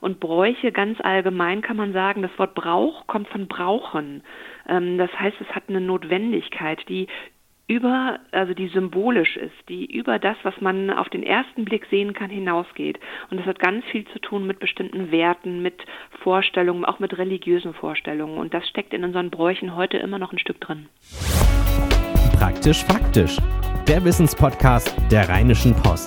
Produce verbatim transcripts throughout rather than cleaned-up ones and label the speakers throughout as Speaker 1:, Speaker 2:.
Speaker 1: Und Bräuche ganz allgemein kann man sagen, das Wort Brauch kommt von brauchen. Ähm, das heißt, es hat eine Notwendigkeit, die über, also die symbolisch ist, die über das, was man auf den ersten Blick sehen kann, hinausgeht. Und das hat ganz viel zu tun mit bestimmten Werten, mit Vorstellungen, auch mit religiösen Vorstellungen. Und das steckt in unseren Bräuchen heute immer noch ein Stück drin.
Speaker 2: Praktisch faktisch. Der Wissenspodcast der Rheinischen Post.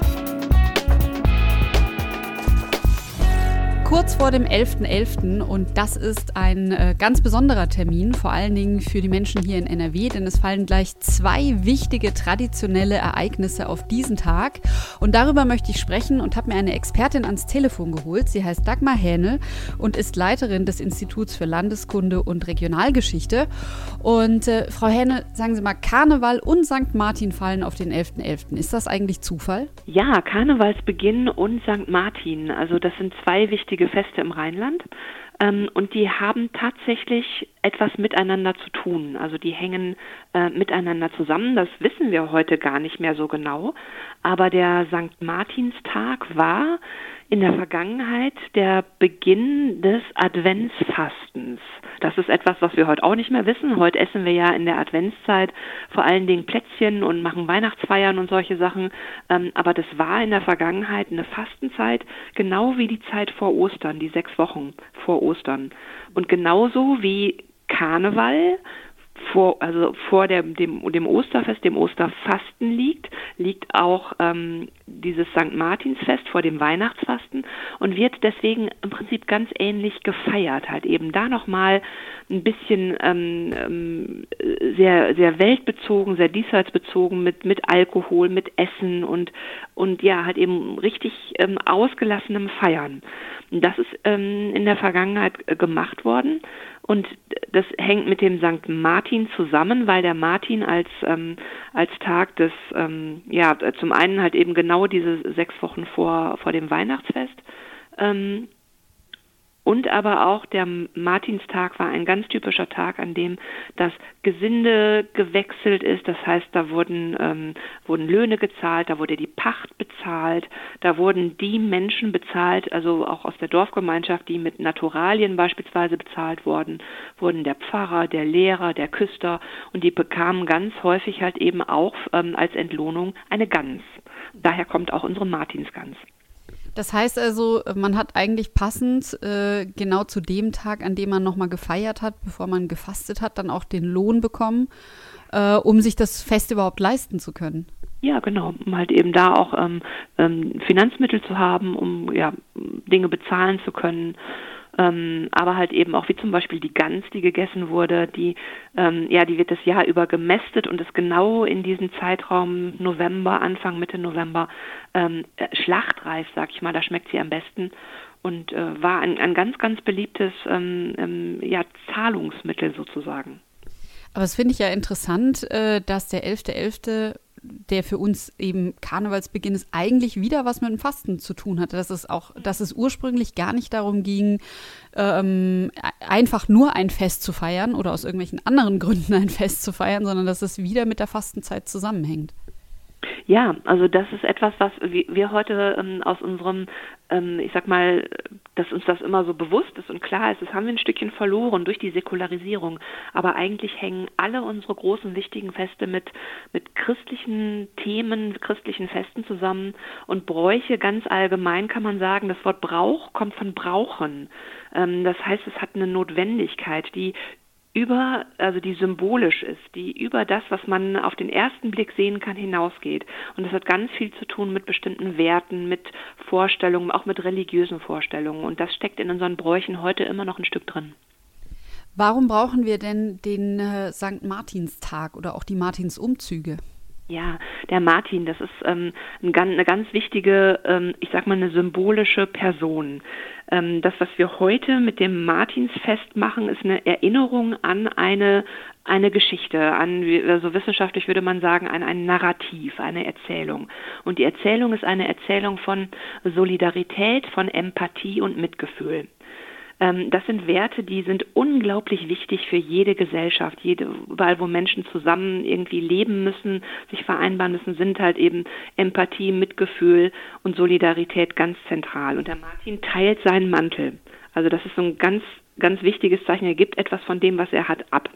Speaker 3: Kurz vor dem elften elften und das ist ein äh, ganz besonderer Termin, vor allen Dingen für die Menschen hier in N R W, denn es fallen gleich zwei wichtige traditionelle Ereignisse auf diesen Tag und darüber möchte ich sprechen und habe mir eine Expertin ans Telefon geholt. Sie heißt Dagmar Hähnel und ist Leiterin des Instituts für Landeskunde und Regionalgeschichte. Und äh, Frau Hähnel, sagen Sie mal, Karneval und Sankt Martin fallen auf den elften elften. Ist das eigentlich Zufall?
Speaker 1: Ja, Karnevalsbeginn und Sankt Martin, also das sind zwei wichtige Feste im Rheinland ähm, und die haben tatsächlich etwas miteinander zu tun. Also die hängen äh, miteinander zusammen. Das wissen wir heute gar nicht mehr so genau. Aber der Sankt Martinstag war in der Vergangenheit der Beginn des Adventsfastens. Das ist etwas, was wir heute auch nicht mehr wissen. Heute essen wir ja in der Adventszeit vor allen Dingen Plätzchen und machen Weihnachtsfeiern und solche Sachen. Ähm, aber das war in der Vergangenheit eine Fastenzeit, genau wie die Zeit vor Ostern, die sechs Wochen vor Ostern. Und genauso wie Karneval vor, also vor dem, dem, dem Osterfest, dem Osterfasten liegt, liegt auch ähm, dieses Sankt Martinsfest vor dem Weihnachtsfasten und wird deswegen im Prinzip ganz ähnlich gefeiert. Halt eben da nochmal ein bisschen ähm, sehr, sehr weltbezogen, sehr diesseitsbezogen mit, mit Alkohol, mit Essen und, und ja, halt eben richtig ähm, ausgelassenem Feiern. Das ist ähm, in der Vergangenheit äh, gemacht worden. Und das hängt mit dem Sankt Martin zusammen, weil der Martin als ähm, als Tag des, ähm, ja, zum einen halt eben genau diese sechs Wochen vor vor dem Weihnachtsfest ähm, und aber auch der Martinstag war ein ganz typischer Tag, an dem das Gesinde gewechselt ist. Das heißt, da wurden ähm, wurden Löhne gezahlt, da wurde die Pacht bezahlt, da wurden die Menschen bezahlt, also auch aus der Dorfgemeinschaft, die mit Naturalien beispielsweise bezahlt wurden, wurden der Pfarrer, der Lehrer, der Küster und die bekamen ganz häufig halt eben auch ähm, als Entlohnung eine Gans. Daher kommt auch unsere Martinsgans.
Speaker 3: Das heißt also, man hat eigentlich passend äh, genau zu dem Tag, an dem man nochmal gefeiert hat, bevor man gefastet hat, dann auch den Lohn bekommen, äh, um sich das Fest überhaupt leisten zu können.
Speaker 1: Ja, genau, um halt eben da auch ähm, ähm, Finanzmittel zu haben, um ja Dinge bezahlen zu können. Ähm, aber halt eben auch wie zum Beispiel die Gans, die gegessen wurde, die ähm, ja, die wird das Jahr über gemästet und ist genau in diesem Zeitraum November, Anfang, Mitte November ähm, schlachtreif, sag ich mal, da schmeckt sie am besten und äh, war ein, ein ganz, ganz beliebtes ähm, ähm, ja, Zahlungsmittel sozusagen.
Speaker 3: Aber das finde ich ja interessant, äh, dass der elfte elfte der für uns eben Karnevalsbeginn ist, eigentlich wieder was mit dem Fasten zu tun hatte. Dass es auch, dass es ursprünglich gar nicht darum ging, ähm, einfach nur ein Fest zu feiern oder aus irgendwelchen anderen Gründen ein Fest zu feiern, sondern dass es wieder mit der Fastenzeit zusammenhängt.
Speaker 1: Ja, also das ist etwas, was wir heute ähm, aus unserem, ähm, ich sag mal, dass uns das immer so bewusst ist und klar ist, das haben wir ein Stückchen verloren durch die Säkularisierung. Aber eigentlich hängen alle unsere großen, wichtigen Feste mit, mit christlichen Themen, christlichen Festen zusammen. Und Bräuche ganz allgemein kann man sagen, das Wort Brauch kommt von brauchen. Ähm, das heißt, es hat eine Notwendigkeit, die über, also die symbolisch ist, die über das, was man auf den ersten Blick sehen kann, hinausgeht. Und das hat ganz viel zu tun mit bestimmten Werten, mit Vorstellungen, auch mit religiösen Vorstellungen. Und das steckt in unseren Bräuchen heute immer noch ein Stück drin.
Speaker 3: Warum brauchen wir denn den äh, Sankt Martinstag oder auch die Martinsumzüge?
Speaker 1: Ja, der Martin, das ist ähm, ein, eine ganz wichtige, ähm, ich sag mal, eine symbolische Person. Ähm, das, was wir heute mit dem Martinsfest machen, ist eine Erinnerung an eine eine Geschichte, an, also wissenschaftlich würde man sagen, an ein Narrativ, eine Erzählung. Und die Erzählung ist eine Erzählung von Solidarität, von Empathie und Mitgefühl. Ähm, das sind Werte, die sind unglaublich wichtig für jede Gesellschaft. Jede, überall, wo Menschen zusammen irgendwie leben müssen, sich vereinbaren müssen, sind halt eben Empathie, Mitgefühl und Solidarität ganz zentral. Und der Martin teilt seinen Mantel. Also das ist so ein ganz, ganz wichtiges Zeichen. Er gibt etwas von dem, was er hat, ab.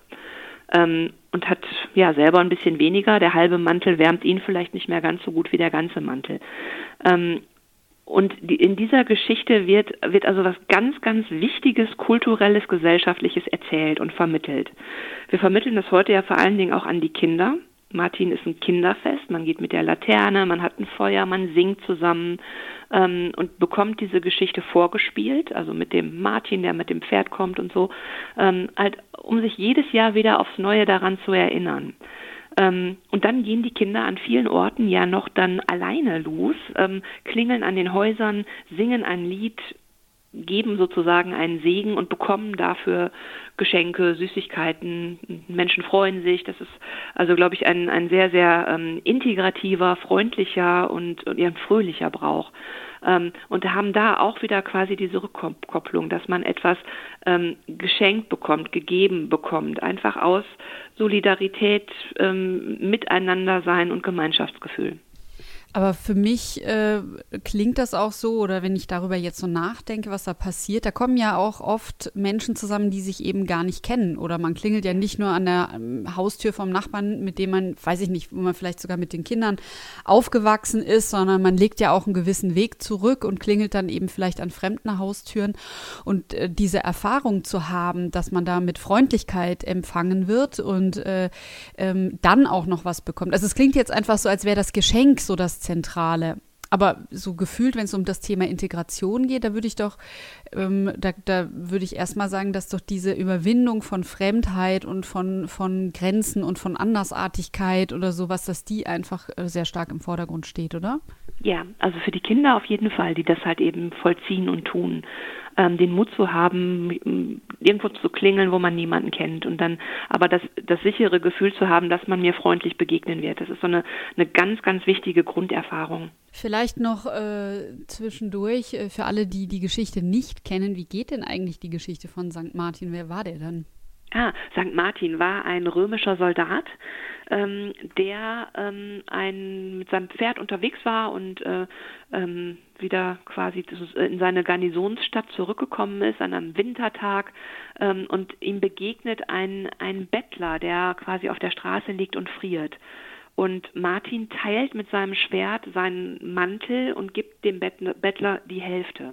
Speaker 1: Ähm, und hat ja selber ein bisschen weniger. Der halbe Mantel wärmt ihn vielleicht nicht mehr ganz so gut wie der ganze Mantel. Ähm, und die, in dieser Geschichte wird, wird also was ganz, ganz Wichtiges, Kulturelles, Gesellschaftliches erzählt und vermittelt. Wir vermitteln das heute ja vor allen Dingen auch an die Kinder. Martin ist ein Kinderfest, man geht mit der Laterne, man hat ein Feuer, man singt zusammen ähm, und bekommt diese Geschichte vorgespielt, also mit dem Martin, der mit dem Pferd kommt und so, ähm, halt, um sich jedes Jahr wieder aufs Neue daran zu erinnern. Ähm, und dann gehen die Kinder an vielen Orten ja noch dann alleine los, ähm, klingeln an den Häusern, singen ein Lied, geben sozusagen einen Segen und bekommen dafür Geschenke, Süßigkeiten. Menschen freuen sich. Das ist also, glaube ich, ein, ein sehr, sehr ähm, integrativer, freundlicher und, und ja, fröhlicher Brauch. Ähm, und haben da auch wieder quasi diese Rückkopplung, dass man etwas ähm, geschenkt bekommt, gegeben bekommt, einfach aus Solidarität, ähm, Miteinander sein und Gemeinschaftsgefühl.
Speaker 3: Aber für mich äh, klingt das auch so, oder wenn ich darüber jetzt so nachdenke, was da passiert, da kommen ja auch oft Menschen zusammen, die sich eben gar nicht kennen. Oder man klingelt ja nicht nur an der ähm, Haustür vom Nachbarn, mit dem man, weiß ich nicht, wo man vielleicht sogar mit den Kindern aufgewachsen ist, sondern man legt ja auch einen gewissen Weg zurück und klingelt dann eben vielleicht an fremden Haustüren. Und äh, diese Erfahrung zu haben, dass man da mit Freundlichkeit empfangen wird und äh, ähm, dann auch noch was bekommt. Also es klingt jetzt einfach so, als wäre das Geschenk so das Zentrale. Aber so gefühlt, wenn es um das Thema Integration geht, da würde ich doch, ähm, da, da würde ich erstmal sagen, dass doch diese Überwindung von Fremdheit und von, von Grenzen und von Andersartigkeit oder sowas, dass die einfach äh, sehr stark im Vordergrund steht, oder?
Speaker 1: Ja, also für die Kinder auf jeden Fall, die das halt eben vollziehen und tun. Ähm, den Mut zu haben, irgendwo zu klingeln, wo man niemanden kennt und dann aber das, das sichere Gefühl zu haben, dass man mir freundlich begegnen wird. Das ist so eine, eine ganz, ganz wichtige Grunderfahrung.
Speaker 3: Vielleicht noch äh, zwischendurch, äh, für alle, die die Geschichte nicht kennen, wie geht denn eigentlich die Geschichte von Sankt Martin? Wer war der dann?
Speaker 1: Ah, Sankt Martin war ein römischer Soldat, ähm, der ähm, ein, mit seinem Pferd unterwegs war und äh, ähm, wieder quasi in seine Garnisonsstadt zurückgekommen ist an einem Wintertag ähm, und ihm begegnet ein, ein Bettler, der quasi auf der Straße liegt und friert. Und Martin teilt mit seinem Schwert seinen Mantel und gibt dem Bettler die Hälfte.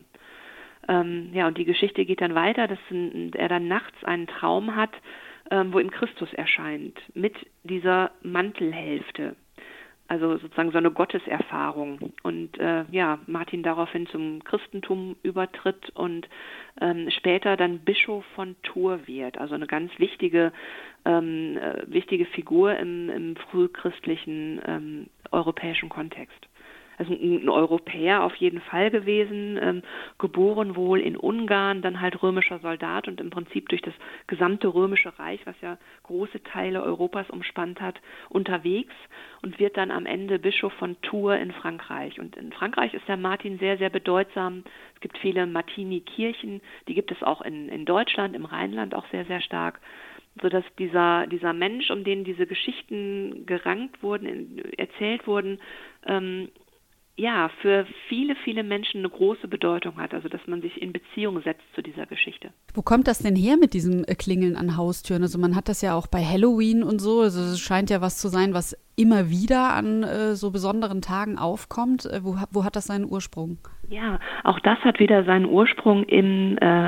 Speaker 1: Ähm, ja, und die Geschichte geht dann weiter, dass er dann nachts einen Traum hat, ähm, wo ihm Christus erscheint, mit dieser Mantelhälfte. Also sozusagen so eine Gotteserfahrung. Und äh, ja, Martin daraufhin zum Christentum übertritt und ähm, später dann Bischof von Tours wird. Also eine ganz wichtige, ähm, äh, wichtige Figur im, im frühchristlichen ähm, europäischen Kontext. Also ein, ein Europäer auf jeden Fall gewesen, ähm, geboren wohl in Ungarn, dann halt römischer Soldat und im Prinzip durch das gesamte römische Reich, was ja große Teile Europas umspannt hat, unterwegs und wird dann am Ende Bischof von Tours in Frankreich. Und in Frankreich ist der Martin sehr, sehr bedeutsam. Es gibt viele Martini-Kirchen, die gibt es auch in, in Deutschland, im Rheinland auch sehr, sehr stark, sodass dieser, dieser Mensch, um den diese Geschichten gerankt wurden, erzählt wurden, ähm, ja, für viele, viele Menschen eine große Bedeutung hat, also dass man sich in Beziehung setzt zu dieser Geschichte.
Speaker 3: Wo kommt das denn her mit diesem Klingeln an Haustüren? Also man hat das ja auch bei Halloween und so, also es scheint ja was zu sein, was immer wieder an äh, so besonderen Tagen aufkommt. Äh, wo, wo hat das seinen Ursprung?
Speaker 1: Ja, auch das hat wieder seinen Ursprung im äh,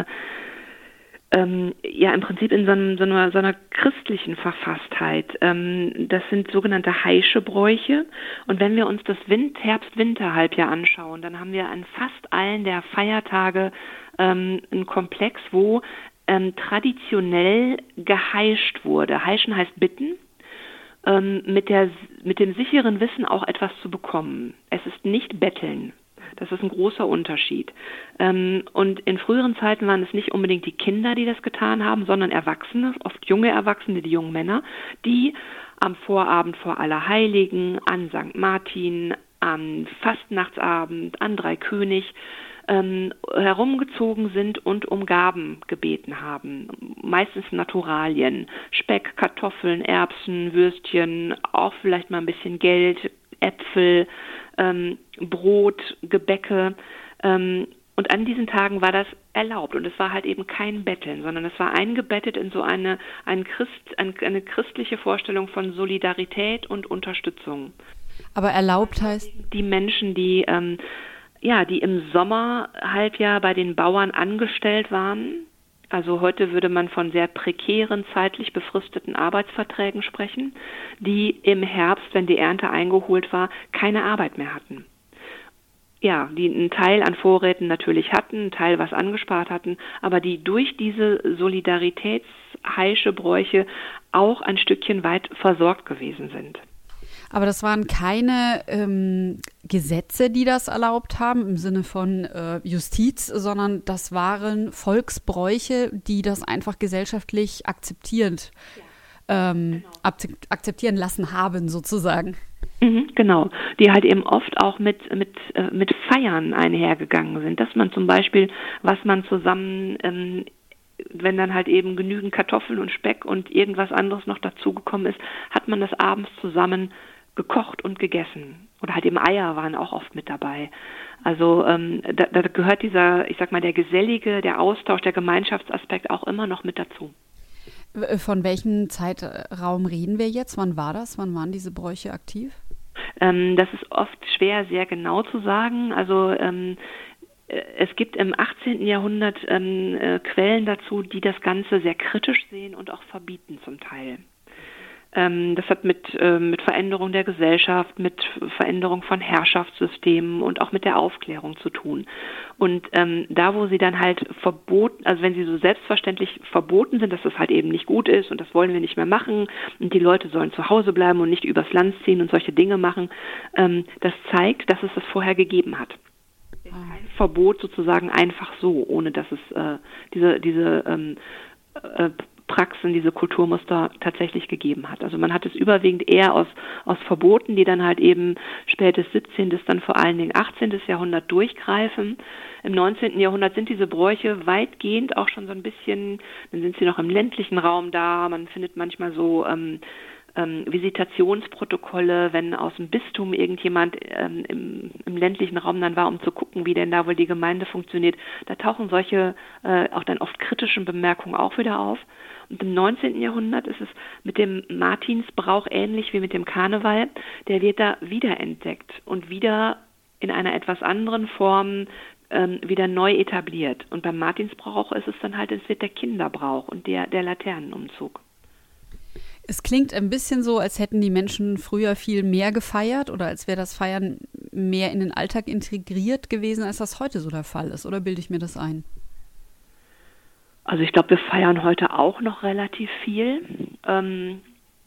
Speaker 1: Ähm, ja, im Prinzip in so, einem, so, einer, so einer christlichen Verfasstheit. Ähm, das sind sogenannte Heischebräuche. Und wenn wir uns das Wind, Herbst-Winter-Halbjahr anschauen, dann haben wir an fast allen der Feiertage ähm, einen Komplex, wo ähm, traditionell geheischt wurde. Heischen heißt bitten, ähm, mit, der, mit dem sicheren Wissen auch etwas zu bekommen. Es ist nicht betteln. Das ist ein großer Unterschied. Und in früheren Zeiten waren es nicht unbedingt die Kinder, die das getan haben, sondern Erwachsene, oft junge Erwachsene, die jungen Männer, die am Vorabend vor Allerheiligen, an Sankt Martin, am Fastnachtsabend, an Dreikönig ähm, herumgezogen sind und um Gaben gebeten haben. Meistens Naturalien, Speck, Kartoffeln, Erbsen, Würstchen, auch vielleicht mal ein bisschen Geld, Äpfel, ähm, Brot, Gebäcke. Ähm, und an diesen Tagen war das erlaubt und es war halt eben kein Betteln, sondern es war eingebettet in so eine, ein Christ, ein, eine christliche Vorstellung von Solidarität und Unterstützung.
Speaker 3: Aber erlaubt heißt?
Speaker 1: Die Menschen, die, ähm, ja, die im Sommerhalbjahr bei den Bauern angestellt waren, also heute würde man von sehr prekären, zeitlich befristeten Arbeitsverträgen sprechen, die im Herbst, wenn die Ernte eingeholt war, keine Arbeit mehr hatten. Ja, die einen Teil an Vorräten natürlich hatten, einen Teil was angespart hatten, aber die durch diese solidaritätsheische Bräuche auch ein Stückchen weit versorgt gewesen sind.
Speaker 3: Aber das waren keine ähm, Gesetze, die das erlaubt haben, im Sinne von äh, Justiz, sondern das waren Volksbräuche, die das einfach gesellschaftlich akzeptierend ja. ähm, genau. akzeptieren lassen haben, sozusagen.
Speaker 1: Mhm, genau, die halt eben oft auch mit mit äh, mit Feiern einhergegangen sind, dass man zum Beispiel, was man zusammen, ähm, wenn dann halt eben genügend Kartoffeln und Speck und irgendwas anderes noch dazugekommen ist, hat man das abends zusammen gekocht und gegessen. Oder halt eben Eier waren auch oft mit dabei. Also ähm, da, da gehört dieser, ich sag mal, der gesellige, der Austausch, der Gemeinschaftsaspekt auch immer noch mit dazu.
Speaker 3: Von welchem Zeitraum reden wir jetzt? Wann war das? Wann waren diese Bräuche aktiv?
Speaker 1: Ähm, das ist oft schwer, sehr genau zu sagen. Also ähm, es gibt im achtzehnten Jahrhundert ähm, äh, Quellen dazu, die das Ganze sehr kritisch sehen und auch verbieten zum Teil. Ähm, das hat mit, äh, mit Veränderung der Gesellschaft, mit Veränderung von Herrschaftssystemen und auch mit der Aufklärung zu tun. Und ähm, da, wo sie dann halt verboten, also wenn sie so selbstverständlich verboten sind, dass das halt eben nicht gut ist und das wollen wir nicht mehr machen und die Leute sollen zu Hause bleiben und nicht übers Land ziehen und solche Dinge machen, ähm, das zeigt, dass es das vorher gegeben hat. Kein Verbot sozusagen einfach so, ohne dass es äh, diese, diese ähm, äh, Praxen, diese Kulturmuster tatsächlich gegeben hat. Also man hat es überwiegend eher aus, aus Verboten, die dann halt eben spätes siebzehnten dann vor allen Dingen achtzehnten Jahrhundert durchgreifen. Im neunzehnten Jahrhundert sind diese Bräuche weitgehend auch schon so ein bisschen, dann sind sie noch im ländlichen Raum da, man findet manchmal so ähm, ähm, Visitationsprotokolle, wenn aus dem Bistum irgendjemand ähm, im, im ländlichen Raum dann war, um zu gucken, wie denn da wohl die Gemeinde funktioniert. Da tauchen solche äh, auch dann oft kritischen Bemerkungen auch wieder auf. Und im neunzehnten Jahrhundert ist es mit dem Martinsbrauch ähnlich wie mit dem Karneval. Der wird da wiederentdeckt und wieder in einer etwas anderen Form ähm, wieder neu etabliert. Und beim Martinsbrauch ist es dann halt, es wird der Kinderbrauch und der, der Laternenumzug.
Speaker 3: Es klingt ein bisschen so, als hätten die Menschen früher viel mehr gefeiert oder als wäre das Feiern mehr in den Alltag integriert gewesen, als das heute so der Fall ist. Oder bilde ich mir das ein?
Speaker 1: Also ich glaube, wir feiern heute auch noch relativ viel. Ähm,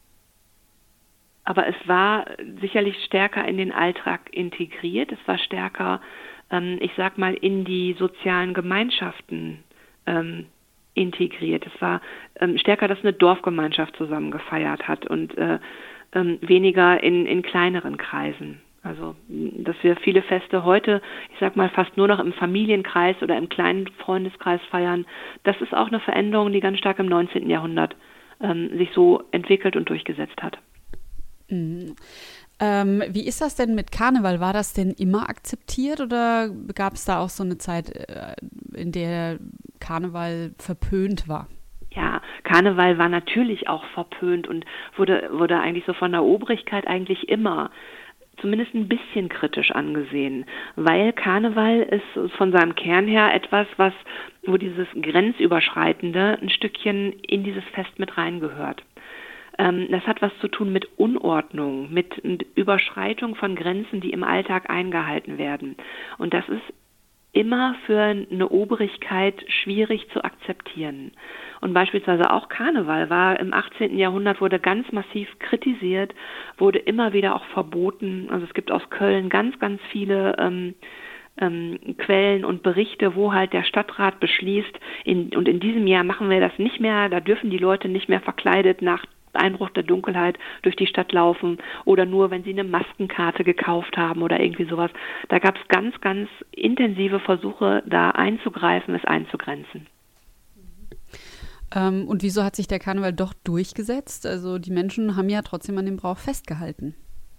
Speaker 1: aber es war sicherlich stärker in den Alltag integriert. Es war stärker, ähm, ich sag mal, in die sozialen Gemeinschaften ähm, integriert. Es war ähm, stärker, dass eine Dorfgemeinschaft zusammen gefeiert hat und äh, ähm, weniger in, in kleineren Kreisen. Also, dass wir viele Feste heute, ich sag mal, fast nur noch im Familienkreis oder im kleinen Freundeskreis feiern, das ist auch eine Veränderung, die ganz stark im neunzehnten Jahrhundert ähm, sich so entwickelt und durchgesetzt hat.
Speaker 3: Mhm. Ähm, wie ist das denn mit Karneval? War das denn immer akzeptiert oder gab es da auch so eine Zeit, äh, in der Karneval verpönt war?
Speaker 1: Ja, Karneval war natürlich auch verpönt und wurde, wurde eigentlich so von der Obrigkeit eigentlich immer zumindest ein bisschen kritisch angesehen, weil Karneval ist von seinem Kern her etwas, was, wo dieses Grenzüberschreitende ein Stückchen in dieses Fest mit reingehört. Ähm, das hat was zu tun mit Unordnung, mit, mit Überschreitung von Grenzen, die im Alltag eingehalten werden. Und das ist immer für eine Obrigkeit schwierig zu akzeptieren. Und beispielsweise auch Karneval war im achtzehnten Jahrhundert, wurde ganz massiv kritisiert, wurde immer wieder auch verboten. Also es gibt aus Köln ganz, ganz viele ähm, ähm, Quellen und Berichte, wo halt der Stadtrat beschließt, in, und in diesem Jahr machen wir das nicht mehr, da dürfen die Leute nicht mehr verkleidet nach Einbruch der Dunkelheit durch die Stadt laufen oder nur, wenn sie eine Maskenkarte gekauft haben oder irgendwie sowas. Da gab es ganz, ganz intensive Versuche, da einzugreifen, es einzugrenzen.
Speaker 3: Ähm, und wieso hat sich der Karneval doch durchgesetzt? Also die Menschen haben ja trotzdem an dem Brauch festgehalten.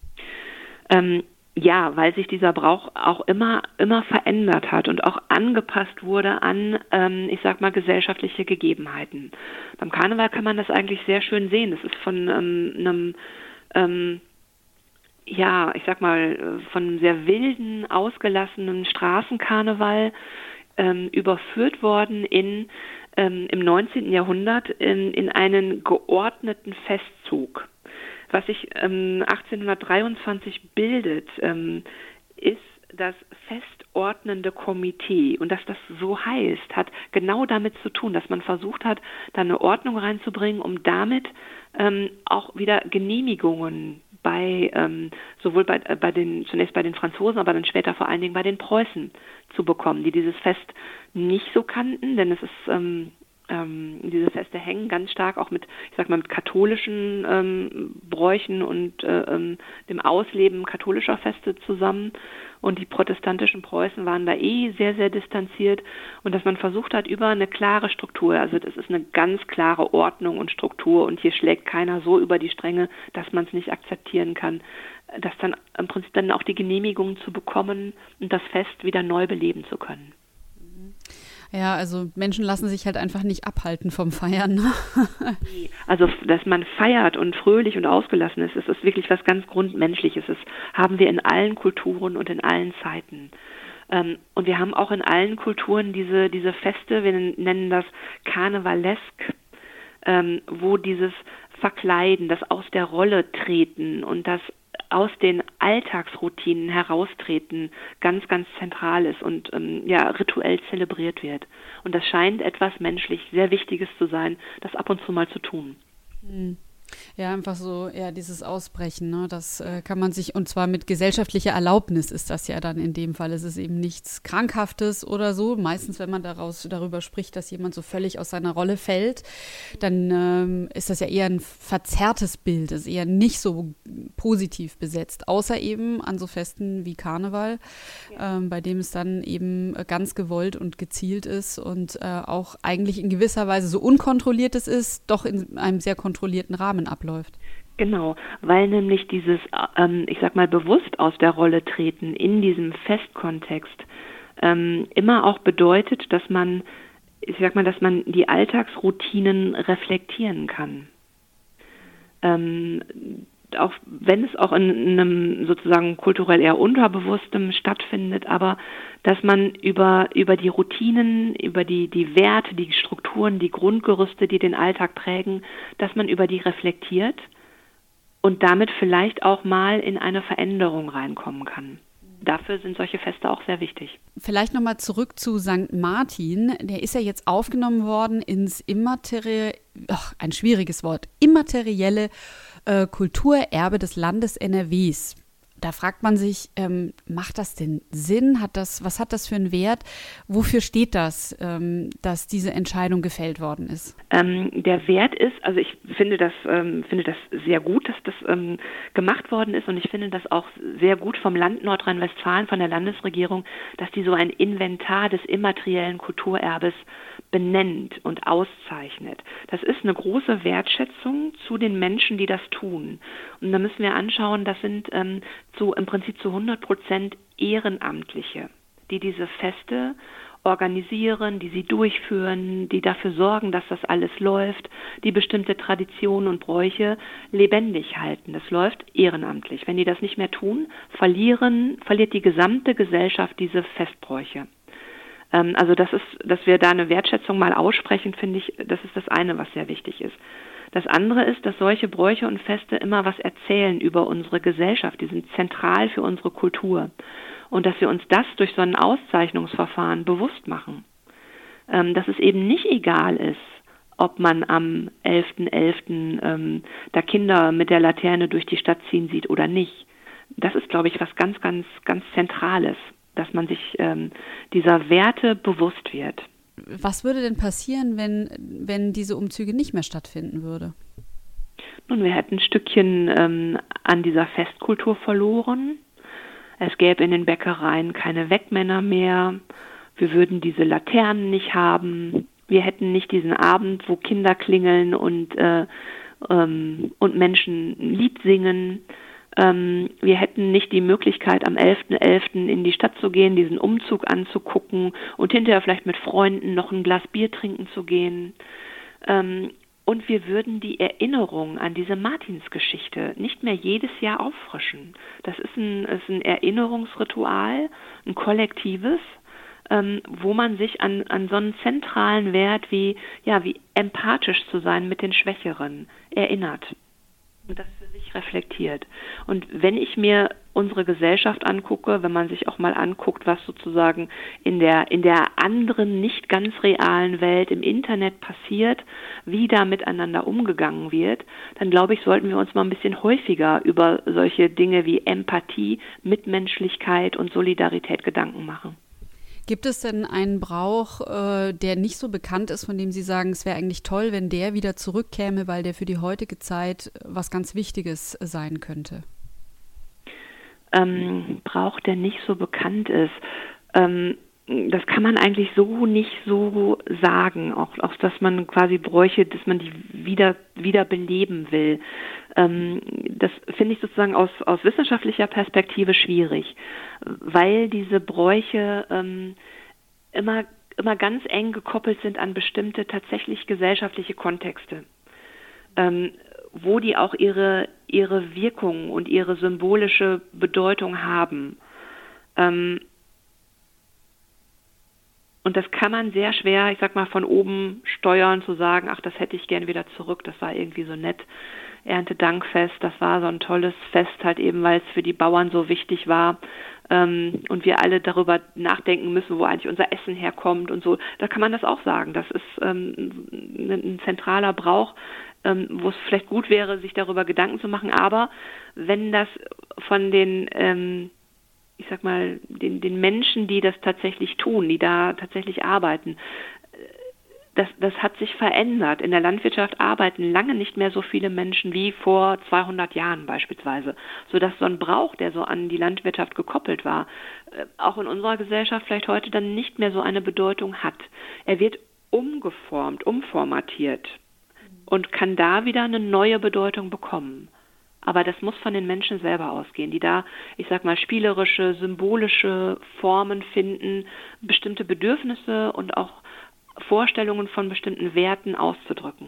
Speaker 1: Ähm, Ja, weil sich dieser Brauch auch immer immer verändert hat und auch angepasst wurde an, ähm, ich sag mal, gesellschaftliche Gegebenheiten. Beim Karneval kann man das eigentlich sehr schön sehen. Das ist von ähm, einem, ähm, ja, ich sag mal, von einem sehr wilden, ausgelassenen Straßenkarneval ähm, überführt worden in ähm, im neunzehnten Jahrhundert in, in einen geordneten Festzug. Was sich ähm, achtzehnhundertdreiundzwanzig bildet, ähm, ist das festordnende Komitee. Und dass das so heißt, hat genau damit zu tun, dass man versucht hat, da eine Ordnung reinzubringen, um damit ähm, auch wieder Genehmigungen bei ähm, sowohl bei, äh, bei den zunächst bei den Franzosen, aber dann später vor allen Dingen bei den Preußen zu bekommen, die dieses Fest nicht so kannten, denn es ist ähm, Ähm, diese Feste hängen ganz stark auch mit, ich sag mal, mit katholischen ähm, Bräuchen und äh, ähm, dem Ausleben katholischer Feste zusammen. Und die protestantischen Preußen waren da eh sehr, sehr distanziert. Und dass man versucht hat, über eine klare Struktur, also das ist eine ganz klare Ordnung und Struktur und hier schlägt keiner so über die Stränge, dass man es nicht akzeptieren kann, dass dann im Prinzip dann auch die Genehmigung zu bekommen und das Fest wieder neu beleben zu können.
Speaker 3: Ja, also Menschen lassen sich halt einfach nicht abhalten vom Feiern. Ne?
Speaker 1: Also, dass man feiert und fröhlich und ausgelassen ist, das ist wirklich was ganz Grundmenschliches. Das haben wir in allen Kulturen und in allen Zeiten. Ähm, und wir haben auch in allen Kulturen diese, diese Feste, wir nennen das Karnevalesk, ähm, wo dieses Verkleiden, das aus der Rolle treten und das aus den Alltagsroutinen heraustreten ganz, ganz zentral ist und ähm, ja rituell zelebriert wird. Und das scheint etwas menschlich sehr Wichtiges zu sein, das ab und zu mal zu tun.
Speaker 3: Mhm. Ja, einfach so, ja, dieses Ausbrechen, ne, das äh, kann man sich, und zwar mit gesellschaftlicher Erlaubnis ist das ja dann in dem Fall. Es ist eben nichts Krankhaftes oder so. Meistens, wenn man daraus darüber spricht, dass jemand so völlig aus seiner Rolle fällt, dann ähm, ist das ja eher ein verzerrtes Bild, ist eher nicht so positiv besetzt, außer eben an so Festen wie Karneval, ja. ähm, bei dem es dann eben ganz gewollt und gezielt ist und äh, auch eigentlich in gewisser Weise so unkontrolliertes ist, doch in einem sehr kontrollierten Rahmen abläuft.
Speaker 1: Genau, weil nämlich dieses, ähm, ich sag mal, bewusst aus der Rolle treten in diesem Festkontext ähm, immer auch bedeutet, dass man, ich sag mal, dass man die Alltagsroutinen reflektieren kann. Ähm, auch wenn es auch in einem sozusagen kulturell eher unterbewusstem stattfindet, aber dass man über über die Routinen, über die die Werte, die Strukturen, die Grundgerüste, die den Alltag prägen, dass man über die reflektiert und damit vielleicht auch mal in eine Veränderung reinkommen kann. Dafür sind solche Feste auch sehr wichtig.
Speaker 3: Vielleicht nochmal zurück zu Sankt Martin. Der ist ja jetzt aufgenommen worden ins immaterielle, ach, ein schwieriges Wort, immaterielle äh, Kulturerbe des Landes N R Ws. Da fragt man sich, ähm, macht das denn Sinn? Hat das, was hat das für einen Wert? Wofür steht das, ähm, dass diese Entscheidung gefällt worden ist?
Speaker 1: Ähm, der Wert ist, also ich finde das, ähm, finde das sehr gut, dass das ähm, gemacht worden ist und ich finde das auch sehr gut vom Land Nordrhein-Westfalen, von der Landesregierung, dass die so ein Inventar des immateriellen Kulturerbes benennt und auszeichnet. Das ist eine große Wertschätzung zu den Menschen, die das tun. Und da müssen wir anschauen, das sind ähm, zu, im Prinzip zu hundert Prozent Ehrenamtliche, die diese Feste organisieren, die sie durchführen, die dafür sorgen, dass das alles läuft, die bestimmte Traditionen und Bräuche lebendig halten. Das läuft ehrenamtlich. Wenn die das nicht mehr tun, verlieren, verliert die gesamte Gesellschaft diese Festbräuche. Ähm, also das ist, dass wir da eine Wertschätzung mal aussprechen, finde ich, das ist das eine, was sehr wichtig ist. Das andere ist, dass solche Bräuche und Feste immer was erzählen über unsere Gesellschaft. Die sind zentral für unsere Kultur. Und dass wir uns das durch so ein Auszeichnungsverfahren bewusst machen. Ähm, dass es eben nicht egal ist, ob man am elften elften Ähm, da Kinder mit der Laterne durch die Stadt ziehen sieht oder nicht. Das ist, glaube ich, was ganz, ganz, ganz Zentrales, dass man sich ähm, dieser Werte bewusst wird.
Speaker 3: Was würde denn passieren, wenn, wenn diese Umzüge nicht mehr stattfinden würde?
Speaker 1: Und wir hätten ein Stückchen ähm, an dieser Festkultur verloren. Es gäbe in den Bäckereien keine Wegmänner mehr. Wir würden diese Laternen nicht haben. Wir hätten nicht diesen Abend, wo Kinder klingeln und, äh, ähm, und Menschen ein Lied singen. Ähm, wir hätten nicht die Möglichkeit, am elften elften in die Stadt zu gehen, diesen Umzug anzugucken und hinterher vielleicht mit Freunden noch ein Glas Bier trinken zu gehen. Ähm, Und wir würden die Erinnerung an diese Martinsgeschichte nicht mehr jedes Jahr auffrischen. Das ist ein, ist ein Erinnerungsritual, ein kollektives, ähm, wo man sich an, an so einen zentralen Wert wie, ja, wie empathisch zu sein mit den Schwächeren erinnert und das für sich reflektiert. Und wenn ich mir unsere Gesellschaft angucke, wenn man sich auch mal anguckt, was sozusagen in der, in der anderen, nicht ganz realen Welt im Internet passiert, wie da miteinander umgegangen wird, dann glaube ich, sollten wir uns mal ein bisschen häufiger über solche Dinge wie Empathie, Mitmenschlichkeit und Solidarität Gedanken machen.
Speaker 3: Gibt es denn einen Brauch, äh, der nicht so bekannt ist, von dem Sie sagen, es wäre eigentlich toll, wenn der wieder zurückkäme, weil der für die heutige Zeit was ganz Wichtiges sein könnte?
Speaker 1: Ähm, Brauch, der nicht so bekannt ist. Ähm, das kann man eigentlich so nicht so sagen, auch, auch dass man quasi Bräuche, dass man die wieder, wieder beleben will. Ähm, das finde ich sozusagen aus, aus wissenschaftlicher Perspektive schwierig, weil diese Bräuche ähm, immer, immer ganz eng gekoppelt sind an bestimmte tatsächlich gesellschaftliche Kontexte, ähm, wo die auch ihre, ihre Wirkung und ihre symbolische Bedeutung haben. Ähm, Und das kann man sehr schwer, ich sag mal, von oben steuern, zu sagen, ach, das hätte ich gern wieder zurück, das war irgendwie so nett. Erntedankfest, das war so ein tolles Fest, halt eben, weil es für die Bauern so wichtig war ähm, und wir alle darüber nachdenken müssen, wo eigentlich unser Essen herkommt und so. Da kann man das auch sagen. Das ist ähm, ein zentraler Brauch, ähm, wo es vielleicht gut wäre, sich darüber Gedanken zu machen. Aber wenn das von den ähm, ich sag mal, den, den Menschen, die das tatsächlich tun, die da tatsächlich arbeiten, das, das hat sich verändert. In der Landwirtschaft arbeiten lange nicht mehr so viele Menschen wie vor zweihundert Jahren beispielsweise, sodass so ein Brauch, der so an die Landwirtschaft gekoppelt war, auch in unserer Gesellschaft vielleicht heute dann nicht mehr so eine Bedeutung hat. Er wird umgeformt, umformatiert und kann da wieder eine neue Bedeutung bekommen. Aber das muss von den Menschen selber ausgehen, die da, ich sag mal, spielerische, symbolische Formen finden, bestimmte Bedürfnisse und auch Vorstellungen von bestimmten Werten auszudrücken.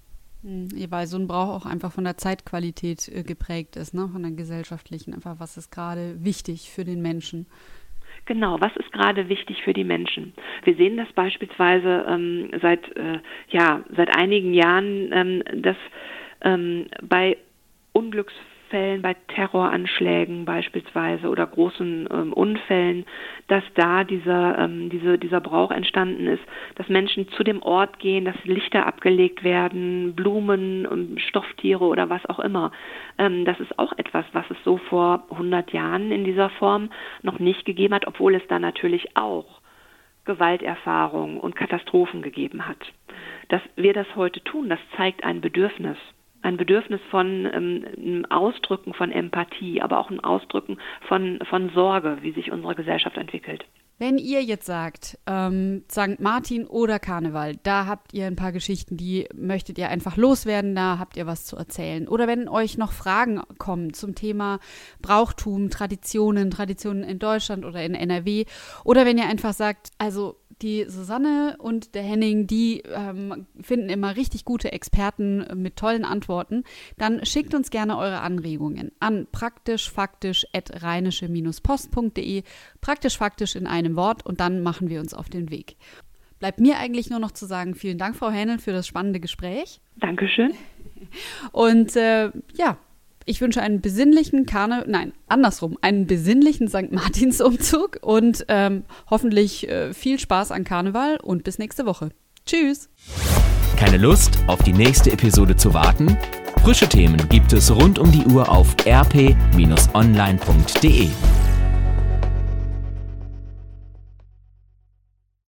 Speaker 3: Weil so ein Brauch auch einfach von der Zeitqualität äh, geprägt ist, ne? Von der gesellschaftlichen, einfach was ist gerade wichtig für den Menschen.
Speaker 1: Genau, was ist gerade wichtig für die Menschen? Wir sehen das beispielsweise ähm, seit, äh, ja, seit einigen Jahren, ähm, dass ähm, bei Unglücksfällen, bei Terroranschlägen beispielsweise oder großen ähm, Unfällen, dass da dieser, ähm, diese, dieser Brauch entstanden ist, dass Menschen zu dem Ort gehen, dass Lichter abgelegt werden, Blumen, Stofftiere oder was auch immer. Ähm, das ist auch etwas, was es so vor hundert Jahren in dieser Form noch nicht gegeben hat, obwohl es da natürlich auch Gewalterfahrungen und Katastrophen gegeben hat. Dass wir das heute tun, das zeigt ein Bedürfnis. Ein Bedürfnis von ähm, Ausdrücken von Empathie, aber auch ein Ausdrücken von, von Sorge, wie sich unsere Gesellschaft entwickelt.
Speaker 3: Wenn ihr jetzt sagt, ähm, Sankt Martin oder Karneval, da habt ihr ein paar Geschichten, die möchtet ihr einfach loswerden, da habt ihr was zu erzählen. Oder wenn euch noch Fragen kommen zum Thema Brauchtum, Traditionen, Traditionen in Deutschland oder in N R W. Oder wenn ihr einfach sagt, also die Susanne und der Henning, die ähm, finden immer richtig gute Experten mit tollen Antworten, dann schickt uns gerne eure Anregungen an praktischfaktisch at rheinische post punkt de, praktisch faktisch in einem Wort, und dann machen wir uns auf den Weg. Bleibt mir eigentlich nur noch zu sagen, vielen Dank, Frau Hähnel, für das spannende Gespräch.
Speaker 1: Dankeschön.
Speaker 3: Und äh, ja, ich wünsche einen besinnlichen Karne, nein, andersrum, einen besinnlichen Sankt Martinsumzug und ähm, hoffentlich äh, viel Spaß an Karneval und bis nächste Woche. Tschüss!
Speaker 2: Keine Lust, auf die nächste Episode zu warten? Frische Themen gibt es rund um die Uhr auf r p Bindestrich online punkt de.